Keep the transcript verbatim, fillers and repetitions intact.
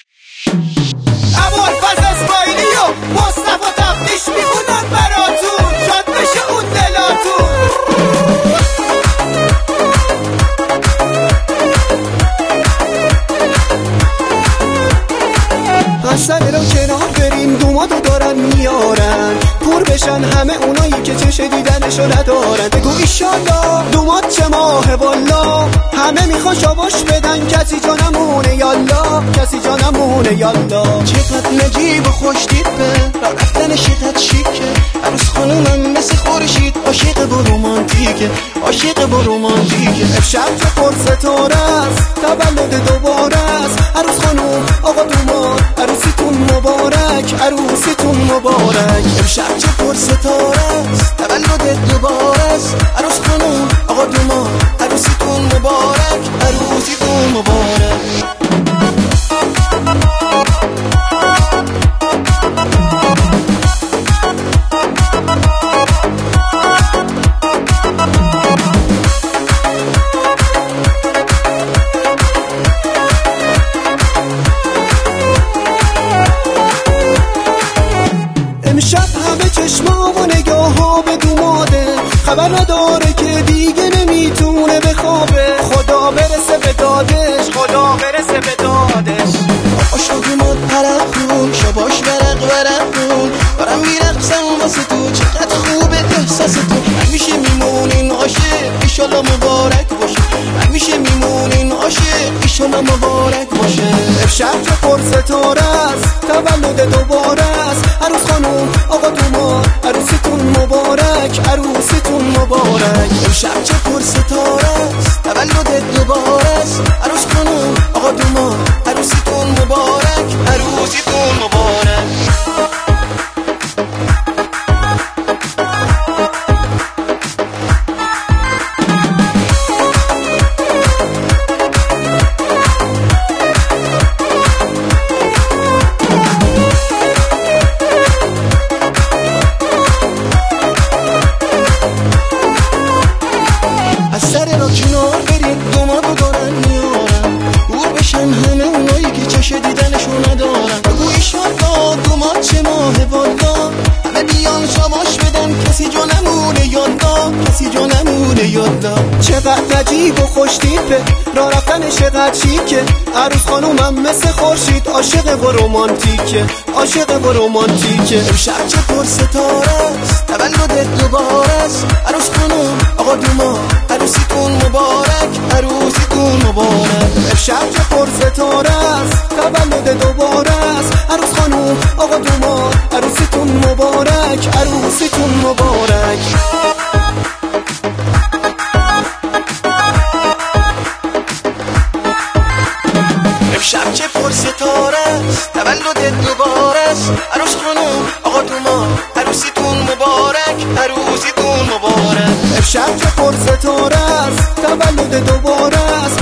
ابوالفضل اسماعیلی و مصطفی تفتیش میخونن براتون، شاد بشه اون دلاتون. از سر رو کنار بریم، دوماتو دارن میارن، پور بشن همه اونایی که چش دیدنشو ندارن. بگو ایشالله دومات چه ماه والا، همه میخوان شاباش بدن، کسی جا نمونه یالا، کسی جا نمونه یالا. چقدر نجیب و خوش تیپه، را رفتن شیقت شیکه، عروس خانومم مثل خورشید، عاشق و رومانتیکه، عاشق و رومانتیکه. امشب چه پر ستاره است، تولد دوباره است، عروس خانوم آقا دومات عروسیتون مبارک، عروسیتون مبارک. امشب چه پر ستاره است، تولد دوباره است، عروس خانوم آقا دومات عروسیتون مبارک، عروسیتون مبارک. امشب همه چشما و نگاه ها به دوماده، خبر نداره که دیگه نمیتونه بخوابه. خدا برسه به دادش، خدا برسه به دادش. آشا دومات پرق خون، شباش برق برق خون، برم میرقصم واسه تو، چقدر خوبه احساس تو. همیشه میمونین عاشق، ایشالا مبارک باشه، همیشه میمونین عاشق، ایشالا مبارک باشه. امشب چه پر ستاره است، تولد دوباره است، عروس خانوم آقا دومات عروسیتون مبارک، عروسیتون مبارک. امشب چه پر ستاره است، تولد دوباره است، عروس خانوم آقا دومات عروسیتون مبارک، عروسیتون مبارک. از سر را کنار برید، دوماتو دارن میارن، دور بشن همه اونایی که چش دیدنشو ندارن. بگو ایشالله دومات چه ماه والا، همه بیان شاباش بدن، کسی جا نمونه یالا، کسی جا نمونه یالا. چقدر عجیب و خوش تیپه، را رفتن چقدر شیکه، عروس خانومم مثل خورشید، عاشق و رومانتیکه، عاشق و رومانتیکه. امشب چه پر ستاره است، تولد دوباره است، عروس خانوم آقا دومات عروسیتون مبارک، عروسیتون مبارک. امشب چه پر ستاره است، تولد دوباره است، عروس خانوم آقا دومات عروسیتون مبارک، عروسیتون مبارک. امشب چه پر ستاره است، تولد دوباره است، عروس خانوم آقا دومات عروسیتون مبارک، عروسیتون مبارک. امشب چه پر ستاره است، تولد دوباره است،